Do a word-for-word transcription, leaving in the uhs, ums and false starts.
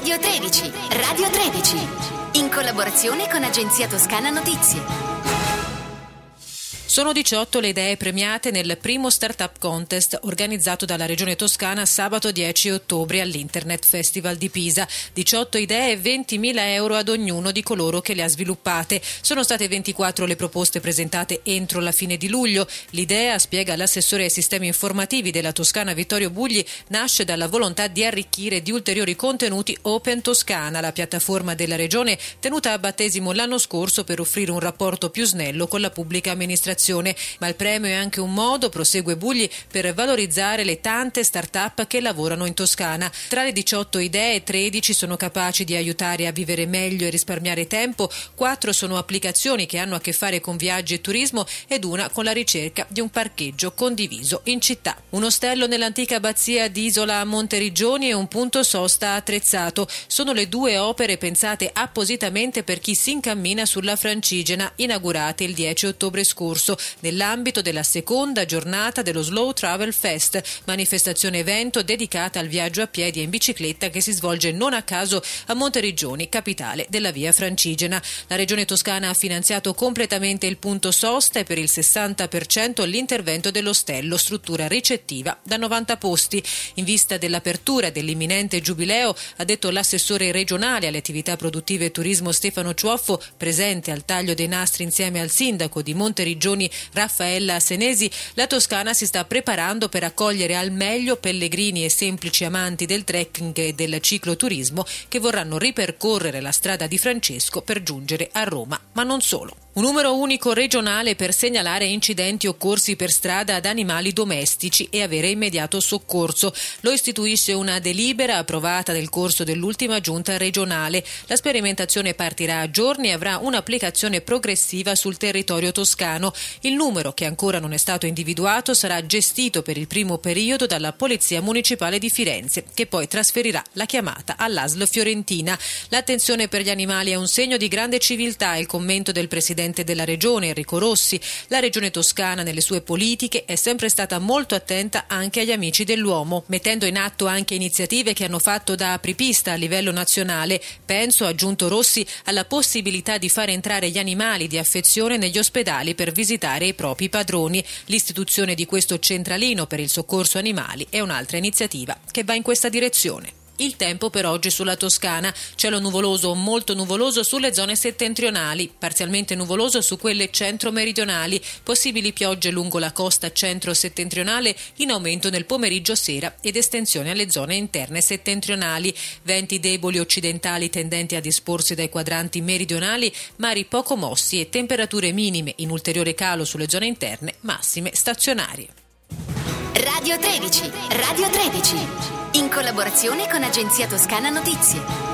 Radio tredici, Radio tredici, in collaborazione con Agenzia Toscana Notizie. Sono diciotto le idee premiate nel primo Startup Contest organizzato dalla Regione Toscana sabato dieci ottobre all'Internet Festival di Pisa. diciotto idee e ventimila euro ad ognuno di coloro che le ha sviluppate. Sono state ventiquattro le proposte presentate entro la fine di luglio. L'idea, spiega l'assessore ai sistemi informativi della Toscana Vittorio Bugli, nasce dalla volontà di arricchire di ulteriori contenuti Open Toscana, la piattaforma della Regione tenuta a battesimo l'anno scorso per offrire un rapporto più snello con la pubblica amministrazione. Ma il premio è anche un modo, prosegue Bugli, per valorizzare le tante start-up che lavorano in Toscana. Tra le diciotto idee, tredici sono capaci di aiutare a vivere meglio e risparmiare tempo, quattro sono applicazioni che hanno a che fare con viaggi e turismo ed una con la ricerca di un parcheggio condiviso in città. Un ostello nell'antica abbazia di Isola a Monteriggioni e un punto sosta attrezzato. Sono le due opere pensate appositamente per chi si incammina sulla Francigena, inaugurate il dieci ottobre scorso, nell'ambito della seconda giornata dello Slow Travel Fest, manifestazione evento dedicata al viaggio a piedi e in bicicletta che si svolge non a caso a Monteriggioni, capitale della via Francigena. La Regione Toscana ha finanziato completamente il punto sosta e per il sessanta per cento l'intervento dell'ostello, struttura ricettiva da novanta posti. In vista dell'apertura dell'imminente giubileo, ha detto l'assessore regionale alle attività produttive e turismo Stefano Ciuoffo, presente al taglio dei nastri insieme al sindaco di Monteriggioni Raffaella Senesi, la Toscana si sta preparando per accogliere al meglio pellegrini e semplici amanti del trekking e del cicloturismo che vorranno ripercorrere la strada di Francesco per giungere a Roma, ma non solo. Un numero unico regionale per segnalare incidenti occorsi per strada ad animali domestici e avere immediato soccorso. Lo istituisce una delibera approvata nel corso dell'ultima giunta regionale. La sperimentazione partirà a giorni e avrà un'applicazione progressiva sul territorio toscano. Il numero, che ancora non è stato individuato, sarà gestito per il primo periodo dalla Polizia Municipale di Firenze, che poi trasferirà la chiamata all'A S L Fiorentina. L'attenzione per gli animali è un segno di grande civiltà, il commento del presidente della Regione Enrico Rossi. La Regione Toscana nelle sue politiche è sempre stata molto attenta anche agli amici dell'uomo, mettendo in atto anche iniziative che hanno fatto da apripista a livello nazionale. Penso, ha aggiunto Rossi, alla possibilità di far entrare gli animali di affezione negli ospedali per visitare i propri padroni. L'istituzione di questo centralino per il soccorso animali è un'altra iniziativa che va in questa direzione. Il tempo per oggi sulla Toscana: cielo nuvoloso o molto nuvoloso sulle zone settentrionali, parzialmente nuvoloso su quelle centro-meridionali, possibili piogge lungo la costa centro-settentrionale in aumento nel pomeriggio sera ed estensione alle zone interne settentrionali, venti deboli occidentali tendenti a disporsi dai quadranti meridionali, mari poco mossi e temperature minime in ulteriore calo sulle zone interne, massime stazionarie. Radio tredici, Radio tredici, in collaborazione con Agenzia Toscana Notizie.